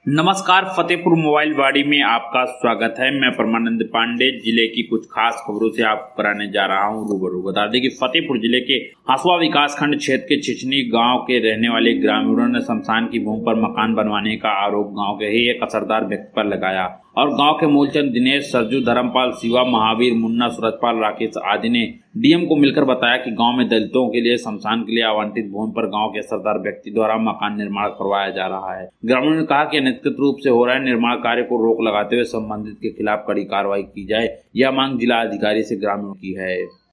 नमस्कार, फतेहपुर मोबाइल वाड़ी में आपका स्वागत है। मैं परमानंद पांडे जिले की कुछ खास खबरों से आपको कराने जा रहा हूं रूबरू। बता दें कि फतेहपुर जिले के हसुआ विकासखंड क्षेत्र के छिछनी गांव के रहने वाले ग्रामीणों ने शमशान की भूमि पर मकान बनवाने का आरोप गांव के ही एक असरदार व्यक्ति पर लगाया और गांव के मूलचंद, दिनेश, सरजू, धर्मपाल, शिवा, महावीर, मुन्ना, सूरजपाल, राकेश आदि ने डीएम को मिलकर बताया कि गांव में दलितों के लिए शमशान के लिए आवंटित भूमि पर गांव के असरदार व्यक्ति द्वारा मकान निर्माण करवाया जा रहा है। ग्रामीणों ने कहा कि अनधिकृत रूप से हो रहे निर्माण कार्य को रोक लगाते हुए संबंधित के खिलाफ कड़ी कार्रवाई की जाए। यह मांग जिला अधिकारी से ग्रामीणों की है।